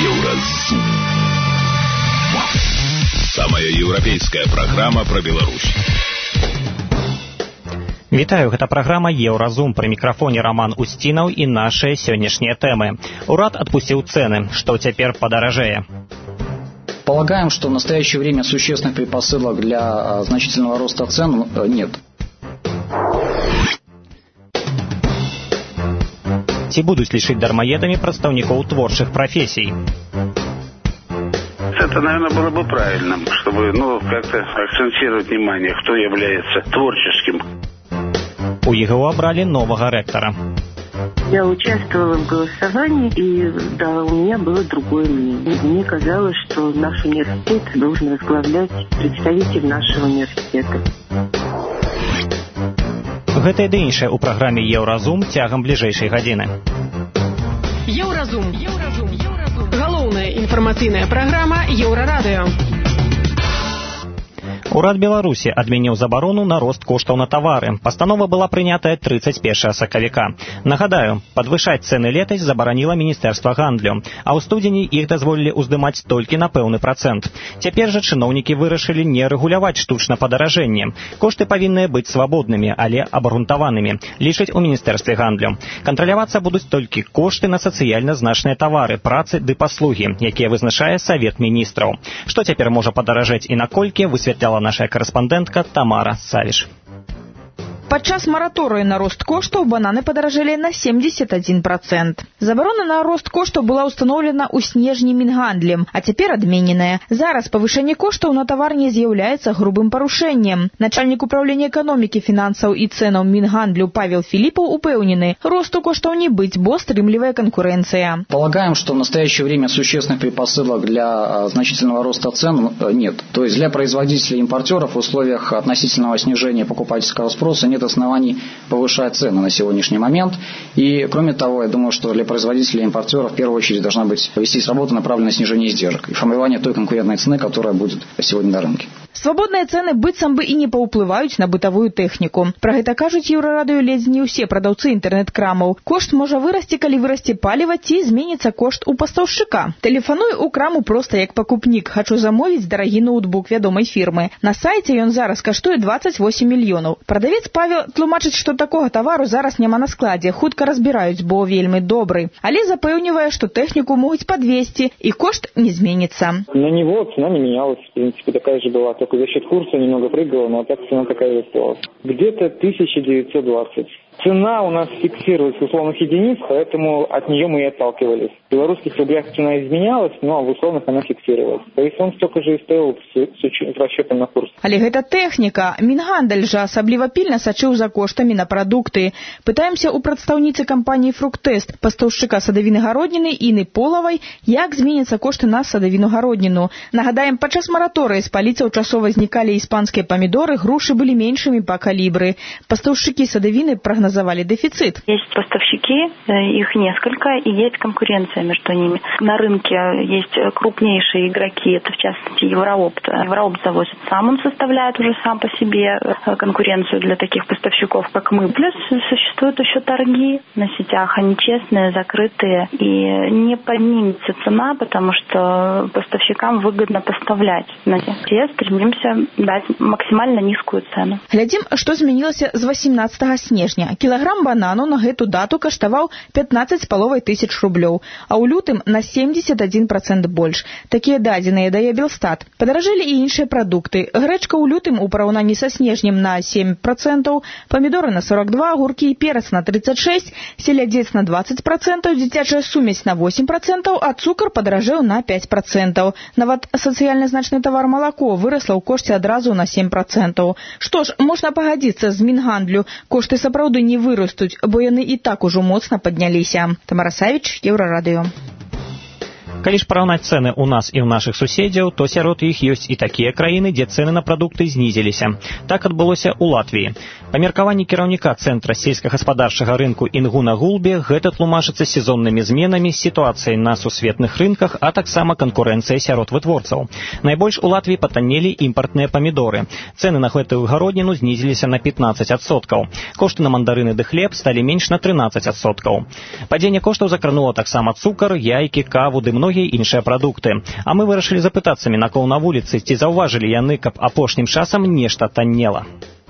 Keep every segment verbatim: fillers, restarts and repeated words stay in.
Еўразум. Самая еўрапейская праграма пра Беларусь. Вітаю, гэта праграма «Еўразум». Пры мікрафоне Роман Устинаў і нашыя сённяшнія тэмы. Урад отпустил цены. Что теперь подорожее? Полагаем, что в настоящее время существенных предпосылок для значительного роста цен нет. Ці будуць лічыць дармаедамі прадстаўнікоў творчых профессий? Это, наверное, было бы правильным, чтобы, ну, как-то акцентировать внимание, кто является творческим. У ЕГУ обрали нового ректора. Я участвовала в голосовании, и да, у меня было другое мнение. Мне казалось, что наш университет должен возглавлять представитель нашего университета. Гэта і да іншае ў праграме «Еўразум» цягам бліжэйшай гадзіны. Еўразум. Еўразум. Еўразум. Галоўная інфармацыйная праграма Еўрарадыё. Урад Беларусі адмяніў забарону на рост коштаў на тавары. Пастанова была прынятая тридцать первого сакавіка. Нагадаю, падвышаць цэны летась забараніла Міністэрства гандлю, а ў студзені іх дазволілі ўздымаць толькі на пэўны працэнт. Цяпер жа чыноўнікі вырашылі не рэгуляваць штучна падаражэнне. Кошты павінны быць свабоднымі, але абгрунтаванымі, лічаць у Міністэрстве гандлю. Кантралявацца будуць толькі кошты на сацыяльна значныя тавары, працы ды паслугі, якія вызначае Савет Міністраў. Што цяпер можа падаражэць і наколькі, высвятляла наша корэспандэнтка Тамара Савіш. Падчас мараторыю на рост коштаў бананы падаражэлі на семьдесят один процент. Забарона на рост коштаў была ўстаноўлена ў снежні Мінгандлем, а цяпер адмененая. Зараз павышэнне коштаў на тавар не з'яўляецца грубым парушэннем. Начальнік управлення эканомікі, фінансаў і цэнаў Мінгандлю Павел Филиппов упэўнены, росту коштаў не быць, бо стрымлівая конкуренция. Полагаем, что в настоящее время существенных предпосылок для значительного роста цен нет. То есть для производителей и импортеров в условиях относительного снижения покупательского спроса нет оснований повышать цены на сегодняшний момент. И, кроме того, я думаю, что для производителей и импортеров в первую очередь должна быть вестись работа, направленная на снижение издержек и формирование той конкурентной цены, которая будет сегодня на рынке. Свабодныя цэны быццам бы і не паўплываюць на бытавую тэхніку. Пра гэта кажуць Еўрарадыё ледзь не ўсе прадаўцы інтэрнэт-крамаў. Кошт можа вырасці, калі вырасце паліва, ці зменіцца кошт у пастаўшчыка. Тэлефаную ў краму проста як пакупнік. Хачу замовіць дарагі ноутбук вядомай фірмы. На сайце ён зараз каштуе двадцать восемь мільёнаў. Прадавец Павел тлумачыць, што такога тавару зараз няма на складзе, хутка разбіраюць, бо вельмі добры. Але запэўнівае, што тэхніку могуць падвесці, і кошт не зменіцца. На него цена не менялась, в принципе, такая же была. Только за счет курса немного прыгала, но так цена такая и осталась. Где-то тысяча девятьсот двадцать. Цена у нас фиксируется в условных единиц, поэтому от нее мы и отталкивались. В белорусских рублях цена изменялась, но в условных она фиксировалась. То есть он столько же и стоил с, с, с расчетом на курс. Але гэта тэхніка. Мінгандаль жа асабліва пільна сачыў за коштамі на прадукты. Пытаемся у прадстаўніцы кампаніі «Фруктест», пастаўшчыка садавіны-гародніны Іны Полавай, як зменяцца кошты на садавіну-гародніну. Нагадаем, падчас мараторыі з паліцаў часова знікалі іспанскія памідоры, грушы былі меншымі па калібры. Пастаўшчыкі садавіны прогнозовали дефицит. Есть поставщики, их несколько, и есть конкуренция между ними. На рынке есть крупнейшие игроки, это в частности Евроопт. Евроопт завозит сам, он составляет уже сам по себе конкуренцию для таких поставщиков, как мы. Плюс существуют еще торги на сетях, они честные, закрытые, и не поднимется цена, потому что поставщикам выгодно поставлять. Все стремимся дать максимально низкую цену. Глядим, что изменилось с восемнадцатого снежня. Кілаграм банану на гэту дату каштаваў пятнадцать з паловай тысяч рублёў, а ў лютым на семьдесят один процент больш. Такія дадзеныя дае Белстат. Падаражэлі і іншыя прадукты. Грэчка ў лютым у параўнанні са снежнем на семь процентаў, памідоры на сорок два, огуркі і перац на тридцать шесть, селядзец на двадцать процентов, дзіцячая сумесь на восемь процентов, а цукар падаражэў на пять процентов. Нават сацыяльна значны тавар малако вырасла ў кошце адразу на семь процентов. Што ж, можна пагадзіцца з Мінгандлю. Кошты сапраўды не вырастуць, бо яны і так ужо моцна падняліся. Тамара Савіч, Еўрарадыё. Калі ж параўнаць цэны ў нас і ў нашых суседзяў, то сярод іх ёсць і такія краіны, дзе цэны на прадукты знізіліся. Так адбылося ў Латвіі. Па меркаванні кіраўніка Цэнтра сельскагаспадарчага рынку Інгуна Гулбе, гэта тлумачыцца сезоннымі зменамі, сітуацыяй на сусветных рынках, а таксама канкурэнцыяй сярод вытворцаў. Найбольш у Латвіі патаннелі імпартныя памідоры. Цэны на гэтую гародніну знізіліся на пятнадцать адсоткаў. Кошты на мандарыны ды хлеб сталі менш на трынаццаць адсоткаў. Падзенне коштаў закранула таксама цукар, яйкі, каву ды многія іншыя прадукты. А мы вырашылі запытацца мінакоў на вуліцы, ці заўважылі яны, каб апошнім часам нешта таннела.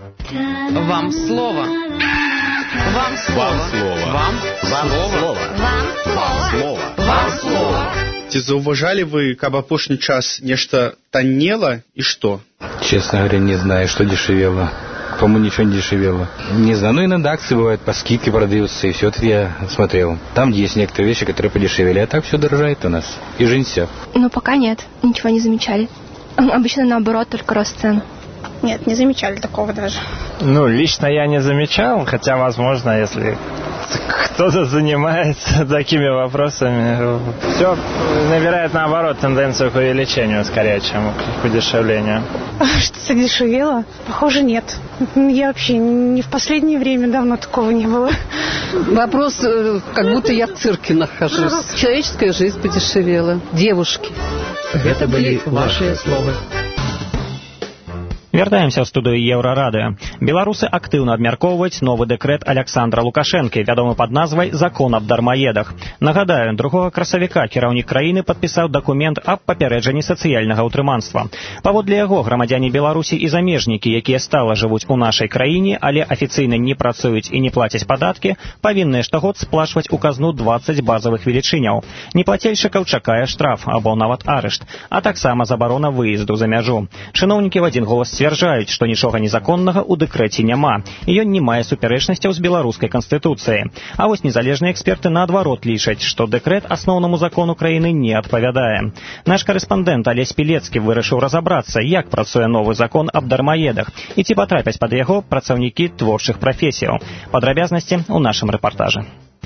Вам слово. Вам слово. Вам слово. Вам слово. Вам слово. Вам слово. Ці заўважалі вы, каб апошні час нешта таннела і што? Честно говоря, не знаю, что дешевело. По-моему, ничего не дешевело. Не знаю, ну иногда акции бывают, по скидке продаются, и все это я смотрел. Там есть некоторые вещи, которые подешевели, а так все дорожает у нас. И жизнь вся. Ну, пока нет, ничего не замечали. Обычно наоборот, только рост цен. Нет, не замечали такого даже. Ну, лично я не замечал, хотя, возможно, если кто-то занимается такими вопросами, все набирает, наоборот, тенденцию к увеличению, скорее, чем к удешевлению. Что-то дешевело? Похоже, нет. Я вообще не в последнее время давно такого не было. Вопрос, как будто я в цирке нахожусь. Человеческая жизнь подешевела. Девушки. Это были ваши слова. Вяртаемся ў студыю Еўрарадыё. Беларусы актыўна абмяркоўваюць новы дэкрэт Аляксандра Лукашэнкі, вядомы пад назвай «Закон аб дармаедах». Нагадаю, другога красавіка кіраўнік краіны падпісаў дакумент аб папярэджанні сацыяльнага ўтрыманства. Паводле яго, грамадзяне Беларусі і замежнікі, якія стала жывуць у нашай краіне, але афіцыйна не працуюць і не плацяць падаткі, павінныя штогод сплачваць у казну дваццаць базавых велічыняў. Неплацельшчыкаў чакае штраф або нават арышт, а таксама забарона выезду за мяжу. Чыноўнікі в адзін голас сцвярджаюць, што нічога незаконнага ў дэкрэце няма, і ён не мае супярэчнасцяў з беларускай канстытуцыяй. А вось незалежныя эксперты наадварот лічаць, што дэкрэт асноўнаму закону краіны не адпавядае. Наш карэспандэнт Алесь Пілецкі вырашыў разабрацца, як працуе новы закон аб дармаедах, і ці патрапяць пад яго працаўнікі творчых прафесіяў. Падрабязнасці ў нашым рэпартажы.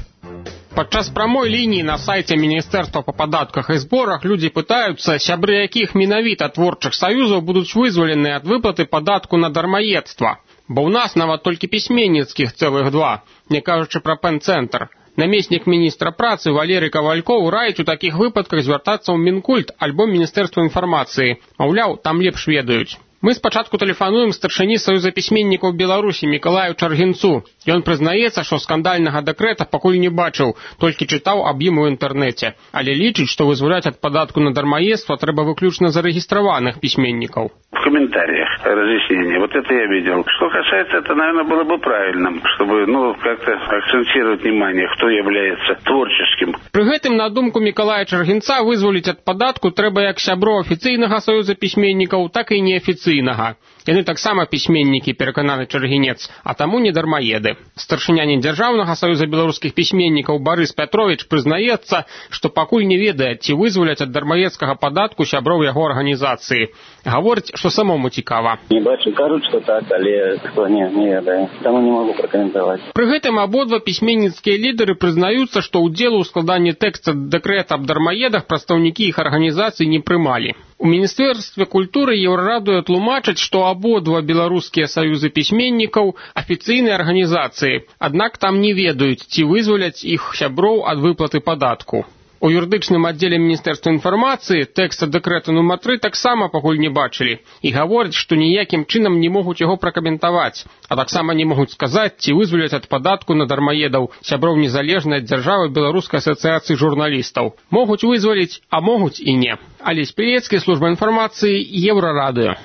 Падчас прамой лініі на сайце Міністэрства па падатках і зборах людзі пытаюцца, сябры якіх менавіта творчых саюзаў будуць вызвалены ад выплаты падатку на дармаедства. Бо ў нас нават толькі пісьменніцкіх цэлых два, не кажучы пра пэн-цэнтр. Намеснік міністра працы Валерый Кавалькоў раіць у такіх выпадках звяртацца ў Мінкульт альбо Міністэрства інфармацыі. Маўляў, там лепш ведаюць. Мы спачатку тэлефануем старшыні Саюза пісьменнікаў Беларусі Мікалаю Чаргінцу. Ён прызнаецца, што скандальнага дэкрэта пакуль не бачыў, толькі чытаў аб ім у інтэрнэце. Але лічыць, што вызваляць ад падатку на дармаедства трэба выключна зарэгістраваных письменников. В комментариях разъяснение. Вот это я видел. Что касается, это, наверное, было бы правильным, чтобы, ну, как-то акцентировать внимание, кто является творческим. При гэтым, на думку Мікалая Чаргінца, вызволіць ад падатку трэба як сяброў афіцыйнага Саюза пісьменнікаў, так і неафіцыйнага. Яны таксама пісьменнікі, перакананы Чаргінец, а таму не дармаеды. Старшыня недзяржаўнага Саюза беларускіх пісьменнікаў Барыс Пятровіч прызнаецца, што пакуль не ведае, ці вызваляць ад дармаедскага падатку сяброў яго арганізацыі. Гаворыць, што самому цікава. Не бачу, кажуць, што так, але што не, не ведаю. Таму не магу пракаментаваць. Пры гэтым абодва пісьменніцкія лідары прызнаюцца, што ўдзелу ў складанні тэкста дэкрэта аб дармаедах прадстаўнікі іх арганізацый не прымалі. У Міністэрстве культуры Еўрарадыё тлумачаць, што абодва беларускія саюзы пісьменнікаў афіцыйныя арганізацыі, аднак там не ведаюць, ці вызваляць іх сяброў ад выплаты падатку. У юрыдычным аддзеле Міністэрства інфармацыі тэкста дэкрэта нумар тры таксама пакуль не бачылі і гавораць, што ніякім чынам не могуць яго пракаментаваць, а таксама не могуць сказаць, ці вызваляць ад падатку на дармаедаў сяброў незалежнай ад дзяржавы Беларускай асацыяцыі журналістаў. Могуць вызваліць, а могуць і не. Алесь Пілецкі, служба інфармацыі, Еўрарадыё.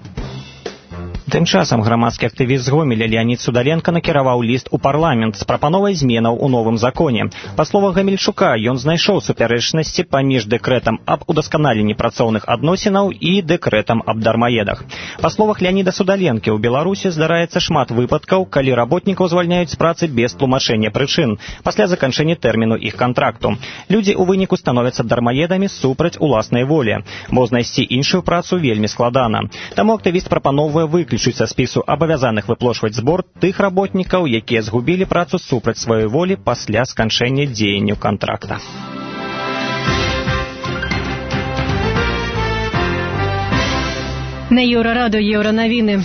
Тым часам грамадскі актывіст з Гомеля Леонід Судаленко накіраваў ліст у парламент з прапановай зменаў у новым законе. Па словах Гамельчука, ён знайшоў супярэчнасці паміж дэкрэтам аб удасканаленні працоўных адносінаў і дэкрэтам аб дармаедах. Па словах Леоніда Судаленкі, у Беларусі здараецца шмат выпадкаў, калі работнікаў звальняюць з працы без тлумачэння прычын, пасля заканчэння тэрміну іх кантракту. Людзі ў выніку становяцца дармаедамі супраць уласнай волі, бо знайсці іншую працу вельмі складана. Таму актывіст прапановвае выключыць са спісу абавязаных выплачваць збор тых работнікаў, якія згубілі працу супраць сваёй волі пасля сканчэння дзеянню кантракта. На Еўрарадыё Еўранавіны.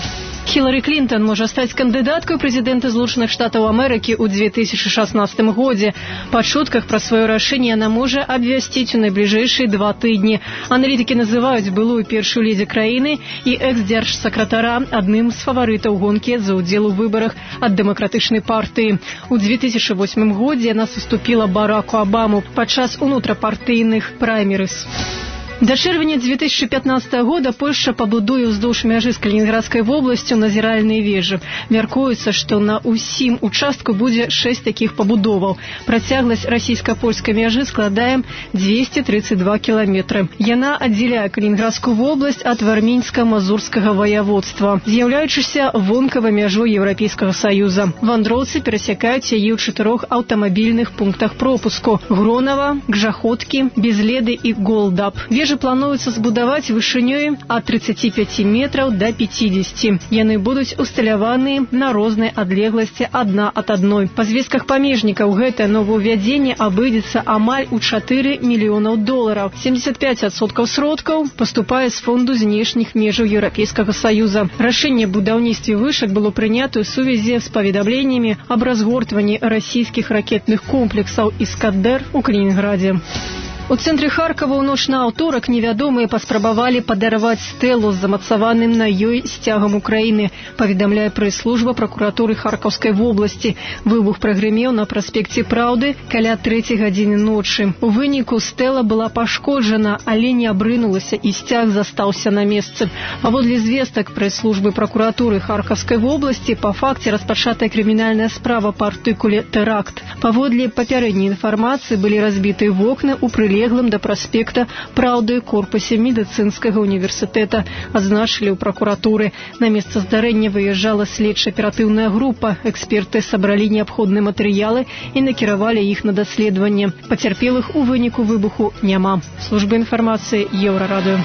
Хілары Клінтон можа стаць кандыдаткай прэзідэнта Злучаных Штатаў Амерыкі ў две тысячы шаснаццатым годзе. Па чутках пра сваё рашэнне яна можа абвясціць у найбліжэйшыя два тыдні. Аналітыкі называюць былую першую ледзі краіны і экс-дзяржсакратара адным з фаварытаў гонкі за ўдзел у выбарах ад дэмакратычнай партыі. У две тысячы восьмым годзе яна саступіла Бараку Абаму падчас унутрапартыйных праймерыз. До чэрвеня две тысячи пятнадцатого года Польша пабудуе ўздоўж мяжы з Калінінградскай вобласцю назіральныя вежы. Мяркуецца, што на ўсім участку будзе шэсць такіх пабудоваў. Працягласць расійска-польскай мяжы складае двести тридцать два кіламетры. Яна аддзяляе Калінінградскую вобласць ад Вармінска-Мазурскага ваяводства, з'яўляючыся вонкавай мяжой Еўрапейскага Саюза. Вандроўцы перасякаюць яе ў чатырох аўтамабільных пунктах пропуску: Гронава, Гжахоткі, Безледы і Голдап. Вежы плануецца збудаваць вышынёй ад тридцати пяти метраў да пятидесяти. Яны будуць усталяваны на рознай адлегласці адна ад адной. Па звестках памежнікаў гэтае новаўвядзенне абыдзецца амаль у чатыры мільёнаў долараў. семьдесят пять адсоткаў сродкаў паступае з фонду знешніх межаў Еўрапейскага Саюза. Рашэнне аб будаўніцтве вышак было прынята ў сувязі з паведамленнямі аб разгортванні расійскіх ракетных комплексаў «Іскандер» у Калінінградзе. У цэнтры Харкова ў ноч на аўторак невядомыя паспрабавалі падарваць стэлу з замацаваным на ёй сцягам Украіны, паведамляе прэс-служба пракуратуры Харкаўскай вобласці. Выбух прагрымеў на праспекце Праўды каля трэцяй гадзіны ночы. У выніку стэла была пашкоджана, але не абрынулася і сцяг застаўся на месцы. Паводле звестак прэс-службы пракуратуры Харкаўскай вобласці па факце распачатая крымінальная справа па артыкуле «Тэракт». Паводле папярэдняй інфармацыі былі разбіты вокны ў прылеглым да праспекта Праўды корпусе медыцынскага універсітэта, адзначылі ў пракуратуры. На месца здарэння выязджала следча-аператыўная група. Эксперты сабралі неабходныя матэрыялы і накіравалі іх на даследаванне. Пацярпелых у выніку выбуху няма. Служба інфармацыі Еўрарадыё.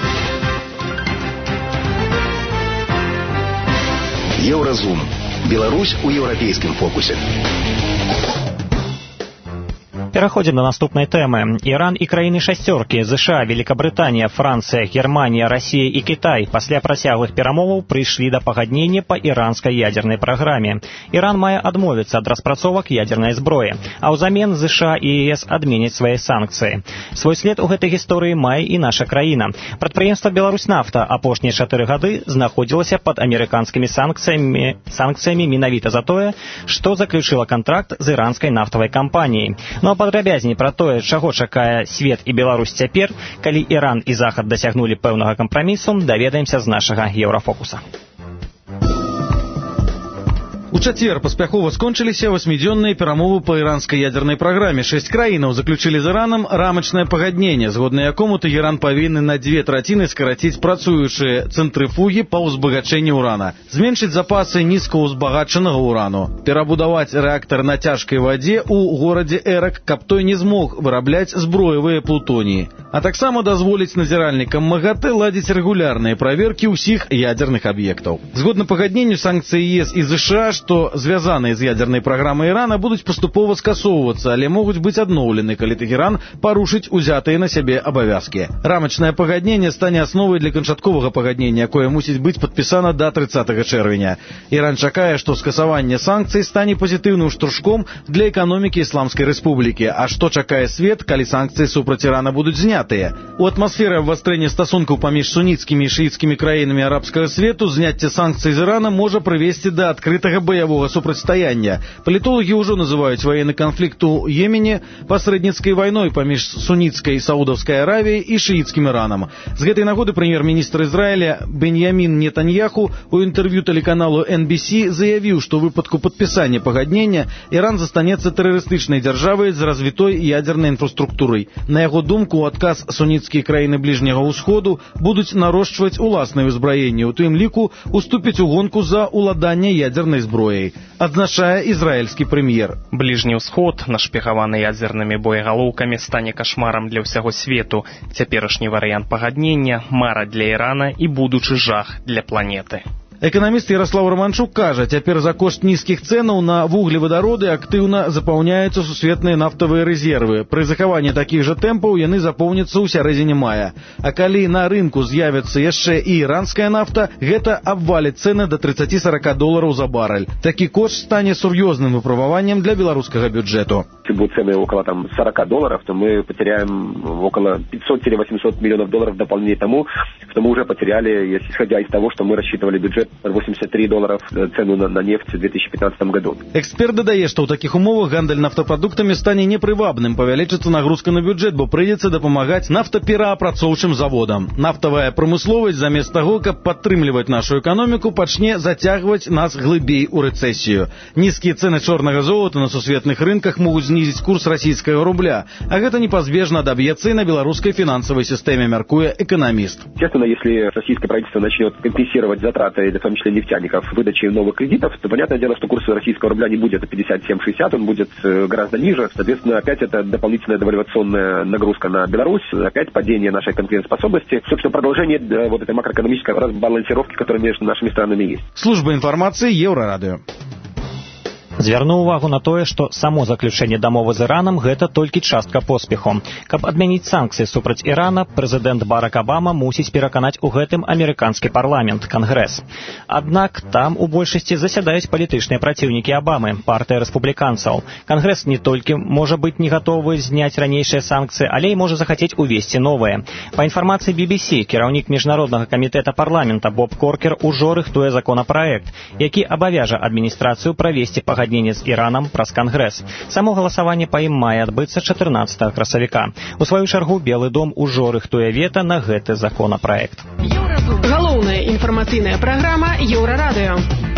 Еўразум. Беларусь у еўрапейскім фокусе. Пераходзім да наступнай тэмы. Іран і краіны шасцёркі ЗША, Великабрытанія, Францыя, Германія, Расія і Кітай пасля працяглых перамоваў прыйшлі да пагаднення па іранскай ядзернай праграме. Іран мае адмовіцца ад распрацовак ядзернай зброі, а ўзамен ЗША і ЕС адменяць свае санкцыі. Свой след у гэтай гісторыі мае і наша краіна. Прадпрыемства «Беларусьнафта» апошнія чатыры гады знаходзілася пад амерыканскімі санкцыямі, санкцыямі менавіта за тое, што заключыла кантракт з іранскай нафтавай кампаніяй. Ну а падрабязней пра тое, чаго чакае свет і Беларусь цяпер, калі Іран і Захад дасягнулі пэўнага кампрамісу, даведаемся з нашага Еўрафокуса. У чацвер паспяхова скончыліся васьмідзённыя перамовы па іранскай ядзернай праграме. Шэсць краінаў заключылі з Іранам рамачнае пагадненне, згодна якому Тэгеран павінны на дзве траціны скараціць працуючыя цэнтрыфугі па ўзбагачэнні ўрана, зменшыць запасы нізкаўзбагачанага ўрану, перабудаваць рэактар на цяжкай вадзе ў горадзе Эрак, каб той не змог вырабляць зброевыя плутоніі, а таксама дазволіць назіральнікам МАГАТЭ ладзіць рэгулярныя праверкі ўсіх ядзерных аб'ектаў. Згодна пагадненню, санкцыі ЕС і ЗША, што звязаныя з ядзернай праграмай Ірана, будуць паступова скасоўвацца, але могуць быць адноўлены, калі Тэгеран парушыць узятыя на сябе абавязкі. Рамачнае пагадненне стане асновай для канчатковага пагаднення, якое мусіць быць падпісана да трыццатага чэрвеня. Іран чакае, што скасаванне санкцый стане пазітыўным штуршком для эканомікі Ісламскай Рэспублікі. А што чакае свет, калі санкцыі супраць Ірана будуць знятыя? У атмасферы абвастрэння стасункаў паміж суніцкімі і шыіцкімі краінамі арабскага свету зняцце санкцый з Ірана можа прывесці да адкрытага баявога супрацьстаяння. Палітолагі ўжо называюць ваенны канфлікт у Йемене пасрэдніцкай вайной паміж суніцкай Саудаўскай Аравіяй і шыіцкім Іранам. З гэтай нагоды прэм'ер-міністр Ізраіля Беньямін Нетаньяху у інтэрв'ю тэлеканалу эн би си заявіў, што ў выпадку падпісання пагаднення Іран застанецца тэрарыстычнай дзяржавай з развітой ядзернай інфраструктурай. На яго думку, у адказ суніцкія краіны Бліжняга ўсходу будуць нарошчваць уласнае ўзбраенне, у тым ліку уступіць у гонку за ўладанне ядзернай зброяй, адзначае ізраільскі прэм'ер. Бліжні ўсход, нашпігаваны ядзернымі боегалоўкамі, стане кашмарам для ўсяго свету. Цяперашні варыянт пагаднення – мара для Ірана і будучы жах для планеты. Эканаміст Ярослав Романчук кажа, цяпер за кошт нізкіх цэнаў на вуглевадароды актыўна запаўняюцца сусветныя нафтавыя рэзервы. Пры захаванні такіх жа тэмпаў яны запоўняцца ў сярэдзіне мая. А калі на рынку з'явіцца яшчэ і іранская нафта, гэта абваліць цэны да тридцать-сорок долараў за барэль. Такі кошт стане сур'ёзным выпрабаваннем для беларускага бюджэту. Если будут цены около там, сорок долларов, то мы потеряем около пятьсот-восемьсот миллионов долларов дополнительно тому, что мы уже потеряли, исходя из того, что мы рассчитывали бюджет восемьдесят три доллара цену на, на нефть в две тысячи пятнадцатом году. Эксперт дадае, што ў такіх умовах гандаль нафтапрадуктамі стане непрывабным, павялічыцца нагрузка на бюджет, бо прыйдзецца дапамагаць нафтапераапрацоўчым заводам. Нафтавая прамысловасць замест таго, каб падтрымліваць нашу эканоміку, пачне зацягваць нас глыбей у рэцэсію. Нізкія цэны чорнага золота на сусветных рынках могуць знізіць курс расійскага рубля, а гэта непазбежна адаб'ецца і на беларускай фінансавай сістэме, мяркуе эканаміст. Естественно, если российское правительство начнет компенсировать затраты, в том числе нефтяников, выдачи новых кредитов, то понятное дело, что курс российского рубля не будет пятьдесят семь шестьдесят, он будет гораздо ниже. Соответственно, опять это дополнительная девальвационная нагрузка на Беларусь, опять падение нашей конкурентоспособности, собственно, продолжение вот этой макроэкономической разбалансировки, которая между нашими странами есть. Служба информации Еврорадио. Звярну ўвагу на тое, што само заключэнне дамовы з Іранам гэта толькі частка поспеху. Каб адмяніць санкцыі супраць Ірана, прэзідэнт Барак Абама мусіць пераканаць у гэтым амерыканскі парламент, Кангрэс. Аднак там у большасці засядаюць палітычныя праціўнікі Абамы, партыя рэспубліканцаў. Кангрэс не толькі можа быць не гатовы зняць ранейшыя санкцыі, але і можа захацець увесці новыя. Па інфармацыі би би си, кіраўнік міжнароднага камітэта парламента Боб Коркер ужо рыхтуе законапраект, які абавяжа адміністрацыю правесці пагадненне з Іранам праз Кангрэс. Само галасаванне па ім мае адбыцца чатырнаццатага красавіка. У сваю чаргу Белы дом ужо рыхтуе вета на гэты законапраект. Галоўная інфармацыйная праграма Еўрарадыё.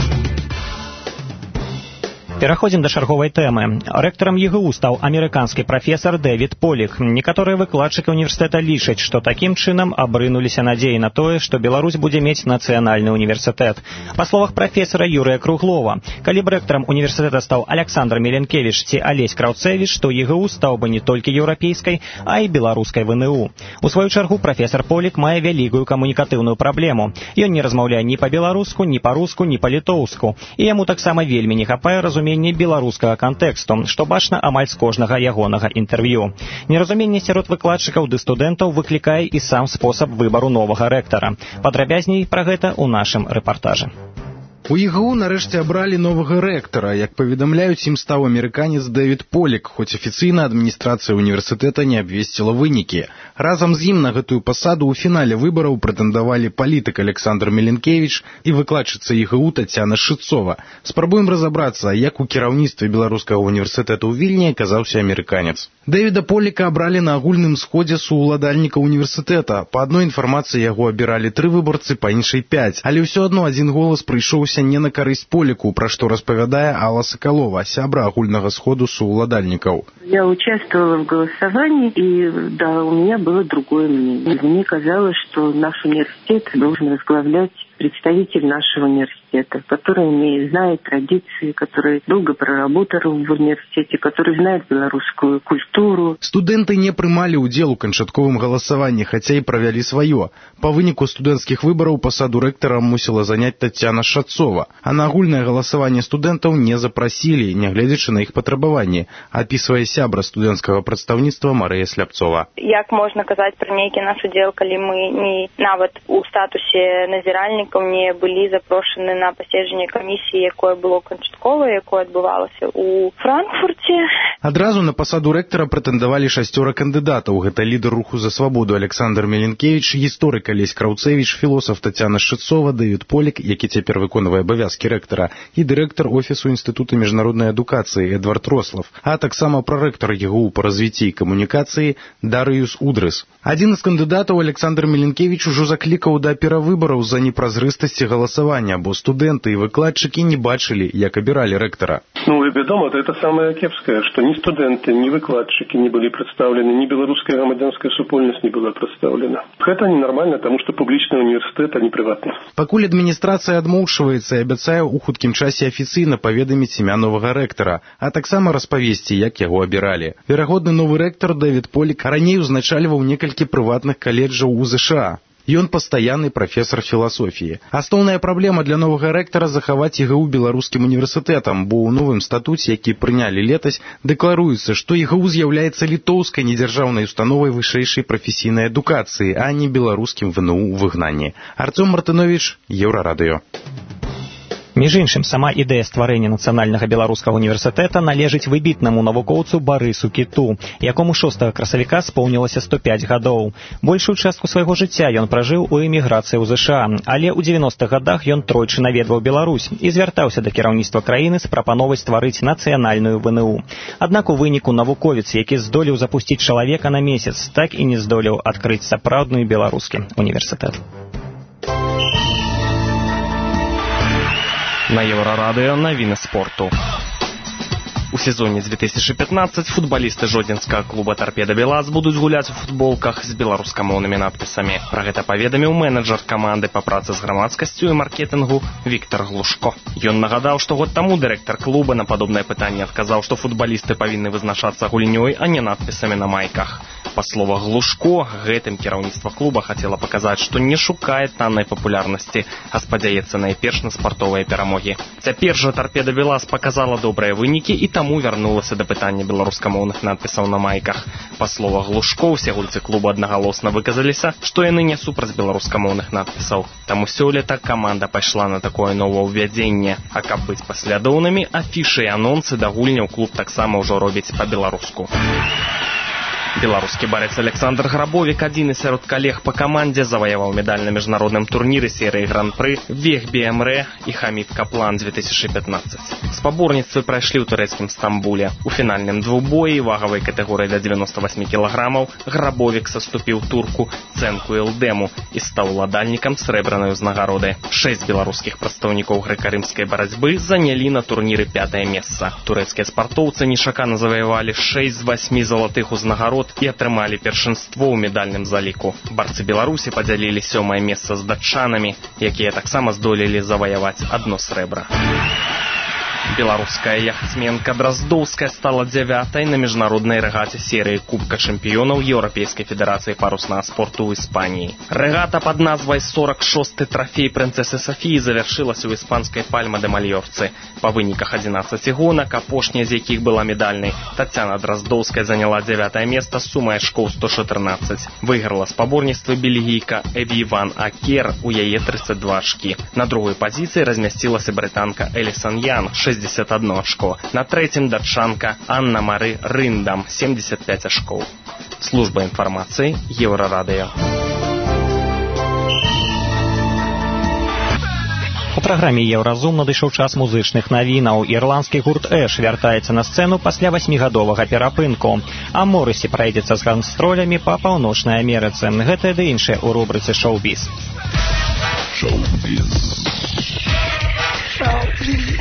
Пераходзім да чарговай тэмы. Рэктарам е гэ у стаў амерыканскі прафесар Дэвід Полік. Некаторыя выкладчыкі універсітэта лічаць, што такім чынам абрынуліся надзеі на тое, што Беларусь будзе мець нацыянальны універсітэт. Па словах прафесара Юрыя Круглова, калі б рэктарам універсітэта стаў Александр Меленкевіч ці Алесь Краўцэвіч, то е гэ у стаў бы не толькі еўрапейскай, а і беларускай вэ эн у. У сваю чаргу прафесар Полік мае вялікую камунікатыўную праблему. Ён не размаўляе ні па-беларуску, ні па-руску, ні па-літоўску. І яму таксама вельмі не хапае разумення беларускага кантэксту, што бачна амаль з кожнага ягонага інтэрв'ю. Неразуменне сярод выкладчыкаў ды студэнтаў выклікае і сам спосаб выбару новага рэктара. Падрабязней пра гэта ў нашым рэпартажы. У е гэ у нарэшце абралі новага рэктара. Як паведамляюць, ім стаў амерыканец Дэвід Полік, хоць афіцыйна адміністрацыя універсітэта не абвесціла вынікі. Разам з ім на гэтую пасаду ў фінале выбараў прэтэндавалі палітык Александр Меленкевіч і выкладчыца е гэ у Тацяна Шыцова. Спрабуем разабрацца, як у кіраўніцтве беларускага універсітэта ў Вільні аказаўся амерыканец. Дэвіда Поліка абралі на агульным сходзе суўладальніка універсітэта. Па адной інфармацыі яго абіралі тры выбарцы, па іншай пяць. Але ўсё адно адзін голас прыйшоўся не на карысць Поліку, пра што распавядае Алла Соколова, сябра агульнага сходу суўладальнікаў. Я участвовала в голосовании, и да, у меня было другое мнение. Мне казалось, что наш университет должен возглавлять представитель нашего университета, который имеет, знает традиции, который долго проработал в университете, который знает белорусскую культуру. Студэнты не прымалі ўдзел у канчатковым галасаванні, хаця і правялі сваё. Па выніку студэнцкіх выбараў пасаду рэктара мусіла заняць Тацяна Шыцова, а на агульнае галасаванне студэнтаў не запрасілі, нягледзячы на іх патрабаванні, апісвае сябра студэнцкага прадстаўніцтва Марыя Сляпцова. Як можна казаць пра нейкі наш удзел, калі мы не нават у статусе назіральніка не былі запрошаны на паседжанне камісіі, якое было канчатковае, якое адбывалася ў Франкфурце. Адразу на пасаду рэктара прэтэндавалі шасцёра кандыдатаў. Гэта лідар руху за свабоду Александр Меленкевіч, гісторык Алесь Краўцэвіч, філосаф Тацяна Шыцова, Дэвід Полік, які цяпер выконвае абавязкі рэктара, і дырэктар офісу Інстытута міжнароднай адукацыі Эдвард Рослав, а таксама прарэктар е гэ у па развіцці і камунікацыі Дарыюс Удрыс. Адзін з кандыдатаў, Александр Меленкевіч, ужо заклікаў да перавыбараў за непразрыстасці галасавання, бо студэнты і выкладчыкі не бачылі, як абіралі рэктара. Ну, вядома, это самае кепскае, што ні студэнты, ні выкладчыкі не былі прадстаўлены, ні беларуская грамадзянская супольнасць не была прадстаўлена. Гэта ненармальна, таму што публічны універсітэт, а не прыватны. Пакуль адміністрацыя адмоўчваецца і абяцае ў хуткім часе афіцыйна паведаміць імя новага рэктара, а таксама распавесці, як яго абіралі. Верагодны новы рэктар Дэвід Полік раней узначальваў некалькі прыватных каледжаў у зэ ша а. Ён пастаянны прафесар філасофіі. Асноўная праблема для новага рэктара захаваць ЕГУ беларускім універсітэтам, бо ў новым статуце, які прынялі летась, дэкларуецца, што ЕГУ з'яўляецца літоўскай недзяржаўнай установай вышэйшай прафесійнай адукацыі, а не беларускім ВНУ ў выгнанні. Артём Мартынович, Еўрарадыё. Між іншым, сама ідэя стварэння нацыянальнага беларускага універсітэта належыць выбітнаму навукоўцу Барысу Кіту, якому шостага красавіка споўнілася сто пяць гадоў. Большую частку свайго жыцця ён пражыў у эміграцыі ў ЗША, але ў дзевяностых гадах ён тройчы наведваў Беларусь і звяртаўся да кіраўніцтва краіны з прапановай стварыць нацыянальную ВНУ. Аднак у выніку навуковец, які здолеў запусціць чалавека на месяц, так і не здолеў адкрыць сапраўдны беларускі універсітэт. На Еўрарадыё навіны спорту. У сезоне две тысячи пятнадцать футболисты жодзінскага клуба «Торпеда Белаз» будуць гуляць у футболках з беларускамоўнымі надпісамі. Пра гэта паведаміў менеджер каманды па працы з грамадскасцю і маркетынгу Віктор Глушко. Ён нагадаў, што год таму дырэктар клуба на падобнае пытанне адказаў, што футболісты павінны вызначацца гульнёй, а не надпісамі на майках. Па словах Глушко, гэтым кіраўніцтва клуба хацела паказаць, што не шукае таннай папулярнасці, а спадзяецца найперш на спартовыя перамогі. Цяпер жа «Торпеда Белаз» паказала добрыя вынікі і таму вярнулася да пытання беларускамоўных надпісаў на майках. Па словах Глушко, усе гульцы клуба аднагалосна выказаліся, што яны не супраць беларускамоўных надпісаў. Таму сёлета каманда пайшла на такое новаўвядзенне. А каб быць паслядоўнымі, афішы і анонсы да гульняў клуб таксама ўжо робіць па-беларуску. Беларускі барец Александр Грабовік, адзіны сярод калег па камандзе, заваяваў медаль на міжнародным турніры серыі Гран-пры Вех Биэмре і Хамід Каплан две тысячи пятнадцать. Спаборніцтвы прайшлі ў турэцкім Стамбуле. У фінальным двубоі вагавай катэгорыі да девяноста восьми кілаграмаў Грабовік саступіў турку Цэнку Элдэму і стаў уладальнікам срэбранай узнагароды. Шэсць беларускіх прадстаўнікоў грэка-рымскай барацьбы занялі на турніры пятае месца. Турэцкія спартоўцы нечакана заваявалі шэсць з васьмі залатых узнагарод і атрымалі першынство ў медальным заліку. Барцы Беларусі падзялілі сёмае месца з датчанамі, якія таксама здолелі заваяваць адно срэбра. Беларуская яхтсменка Драздоўская стала дзявятай на міжнароднай рэгаце серыі Кубка чэмпіёнаў Еўрапейскай федэрацыі паруснага спорту ў Іспаніі. Рэгата пад назвай сорок шосты трафей прынцэсы Сафіі завяршылася ў іспанскай Пальма де Мальорцы. Па выніках адзінаццаці гонак, апошняя з якіх была медальнай, Тацяна Драздоўская заняла дзявятае месца з сумай ачкоў сто чатырнаццаць. Выйграла спаборніцтвы бельгійка Эбі Ван Акер, у яе тридцать два ачкі. На другой пазіцыі размясцілася брытанка Элісан Ян, шестьдесят одно ачко. На третьем датчанка Анна Мары Рындам, семьдесят пять ачков. Служба информации Еўрарадыё. У праграме «Еўразум» надышоў час музычных навінаў. Ірландскі гурт «Эш» вяртаецца на сцэну пасля васьмігадовага перапынку. А Моррысі прайдзецца з гастролямі па паўночнай Амерыцы. Гэтае ды іншае ў рубрыцы «Шоу-біз». Шоу-біз. Шоу-біз.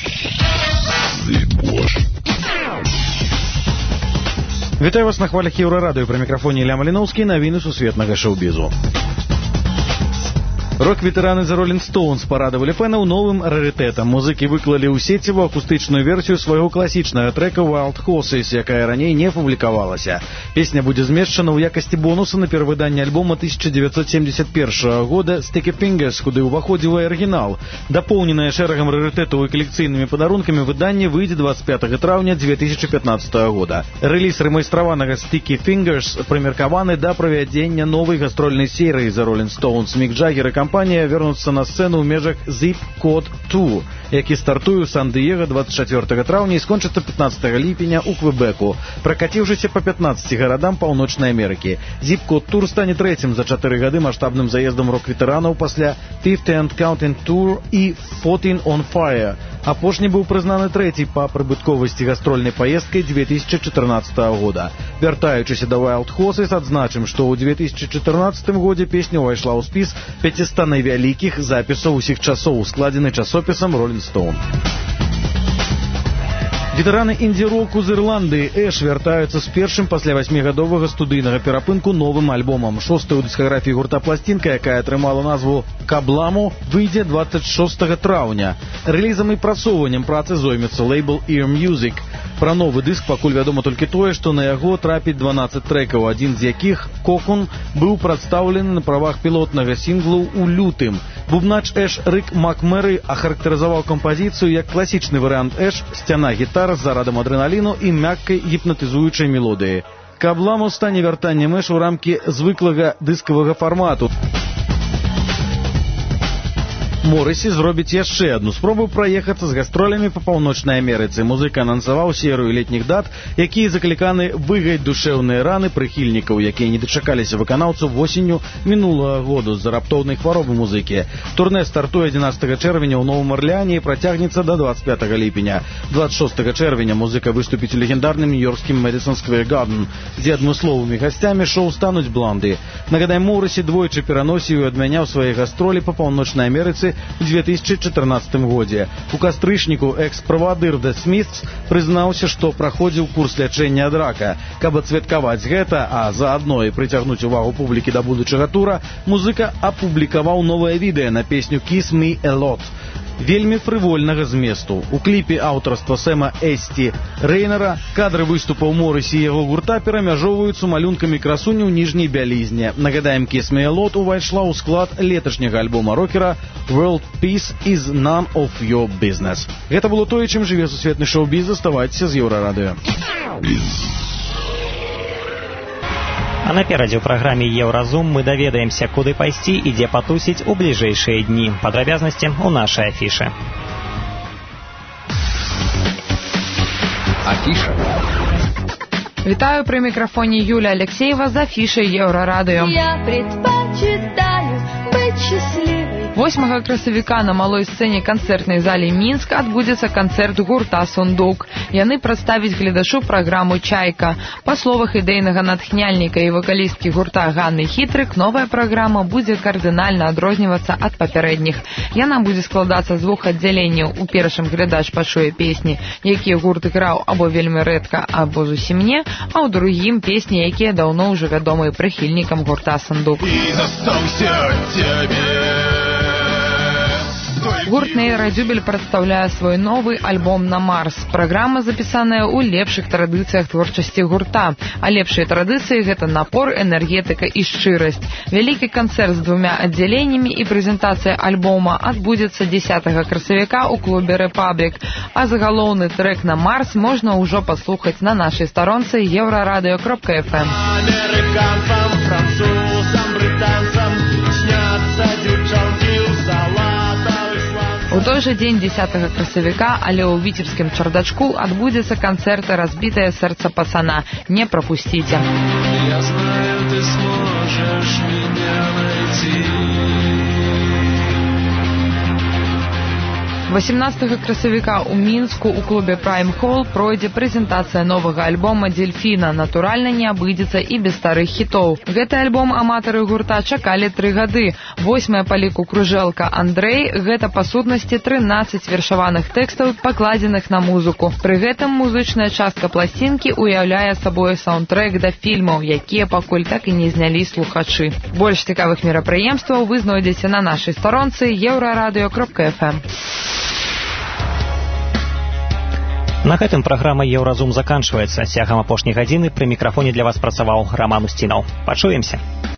Вітаю вас на хвалях Еўрарадыё. Пры мікрафоне Ілля Маліноўскі, навіны сусветнага шоу-бізу. Рок-ветэраны The Rolling Stones парадавалі фэнаў новым рарытэтам. Музыкі выклалі ў сеціво акустычную версію свайго класічнага трэка Wild Horses, якая раней не публікавалася. Песня будзе змешчана ў якасці бонуса на перавыданне альбома тысяча девятьсот семьдесят первого года Sticky Fingers, куды ўваходзіў і арыгінал. Дапоўненае шэрагам рарытэтаў і калекцыйнымі падарункамі выданне выйдзе двадцать пятого траўня две тысячи пятнадцатого года. Рэліз рэмайстраванага Sticky Fingers прымеркаваны да правядзення новай гастрольнай серыі The Rolling Stones. Мік Джаггер і кампанія вернуцца на сцэну ў межах Zip Code Tour, які стартуе ў Сан-Дыега двадцать четвёртого траўня і скончыцца пятнадцатого ліпеня ў Квебеку, пракаціўшыся па пятнадцати гарадам Паўночнай Амерыкі. Zip Code Tour стане трэцім за чатыры гады маштабным заездам рок-ветэранаў пасля fifty and Counting Tour і fourteen on Fire. Апошні быў прызнаны трэцяй па прыбытковасці гастрольнай паездкай две тысячи четырнадцатого года. Вяртаючыся да Wild Horses, адзначым, што ў две тысячи четырнадцатым годзе песня ўвайшла ў спіс пяцісот найвялікіх запісаў усіх часоў, складзены часопісам Rolling Stone. Ветэраны інді-року з Ірландыі Эш вяртаюцца з першым пасля васьмігадовага студыйнага перапынку новым альбомам. Шостая ў дыскаграфіі гурта пласцінка, якая атрымала назву «Кабламу», выйдзе двадцать шостага траўня. Рэлізам і прасоўваннем працы зоймецца лейбл Ear Music. Пра новы дыск пакуль вядома толькі тое, што на яго трапіць дванаццаць трэкаў, адзін з якіх, «Кокун», быў прадстаўлены на правах пілотнага сінглу ў лютым. Бубнач Эш Рик Макмэры ахарактарызаваў кампазіцыю як класічны варыянт Эш, сцяна гітар з зарадам адрэналіну і мяккай гіпнатызуючай мелодыі. «Кабламу» стане вяртаннем Эш у рамкі звыклага дыскавага фармату. Моррисі зробіць яшчэ адну спробу праехацца з гастролямі па Паўночнай Амерыцы. Музыка анансаваў серыю летніх дат, якія закліканы выгаць душэўныя раны прыхільнікаў, якія не дачакаліся выканаўцу восенню мінулага году з-за раптоўнай хваробы музыкі. Турнэ стартуе адзінаццатага чэрвеня ў Новым Арлеане і працягнецца да двадцать пятага ліпеня. двадцать шостага чэрвеня музыка выступіць у легендарным нью-йоркскім Мэдысон Сквер Гарден, дзе адмысловымі гасцямі шоу стануць бланды. Нагадаем, Моррисі двойчы пераносіў і адмяняў свае гастролі па Паўночнай Амерыцы у две тысячи чатырнаццатым годзе. У кастрычніку экс-правадыр The Smiths прызнаўся, што праходзіў курс лячэння ад рака. Каб ацвяткаваць гэта, а заадно і прыцягнуць увагу публікі да будучага тура, музыка апублікаваў новае відэа на песню «Kiss Me a Lot». Вельмі фрывольнага зместу. У кліпе аўтарства Сэма Эсті Рэйнера кадры выступаў Моррисі і яго гурта перамяжоўваюцца малюнкамі красуні ў ніжняй бялізне. Нагадаем, «Kiss Me a Lot» увайшла ў склад леташняга альбома рокера «World Peace is None of Your Business». Гэта было тое, чым жыве сусветны шоу-біз. Заставайцеся з Еўрарадыё. А наперадзе ў праграме «Еўразум» мы даведаемся, куды пайсці і дзе патусіць у бліжэйшыя дні. Падрабязнасці ў нашай афішы. Афіша. Вітаю, пры мікрафоне Юля Алексеева з афішай Еўрарадыё. Я предпочитаю быть счастливой. восьмага красавіка на малой сцэне канцэртнай залі Мінск адбудзецца канцэрт гурта «Сундук». Яны прадставяць гледачу праграму «Чайка». Па словах ідэйнага натхняльніка і вакалісткі гурта Ганны Хітрык, новая праграма будзе кардынальна адрознівацца ад папярэдніх. Яна будзе складацца з двух аддзяленняў. У першым глядач пачуе песні, якія гурт граў або вельмі рэдка, або зусім не, а ў другім песні, якія даўно ўжо вядомыя прыхільнікам гурта «Сундук». Гурт «Нейрадзюбель» прадстаўляе свой новы альбом «На Марс». Праграма запісаная ў лепшых традыцыях творчасці гурта. А лепшыя традыцыі – гэта напор, энергетыка і шчырасць. Вялікі канцэрт з двумя аддзяленнямі і прэзентацыя альбома адбудзецца дзесятага красавіка ў клубе «Рэпаблік». А загалоўны трэк «На Марс» можна ўжо паслухаць на нашай старонцы еўрарадыё кропка эф эм. Амерыканцам, французам, брытанцам сняцца дзяўчонкі ў салатах. У той жа дзень дзесятага красавіка, але ў віцебскім чардачку адбудзецца канцэрт «Разбітае сэрца пацана». Не прапусціце. Я знаю, ты сможеш меня найти. восемнадцатага красавіка ў Мінску ў клубе Prime Hall пройдзе прэзентацыя новага альбома «Дельфіна». Натуральна, не абыдзецца і без старых хітоў. Гэты альбом аматары гурта чакалі тры гады. Восьмая па ліку кружэлка «Андрэй» – гэта па сутнасці трынаццаць вершаваных тэкстаў, пакладзеных на музыку. Пры гэтым музычная частка пласцінкі уяўляе сабой саундтрэк да фільмаў, якія пакуль так і не знялі слухачы. Больш цікавых мерапрыемстваў вы знойдзеце на нашай старонцы еўрарадыё кропка эф эм. На гэтым праграма «Еўразум» заканчваецца. Сягам апошняй гадзіны пры мікрафоне для вас працаваў Раман Устінаў. Пачуемся.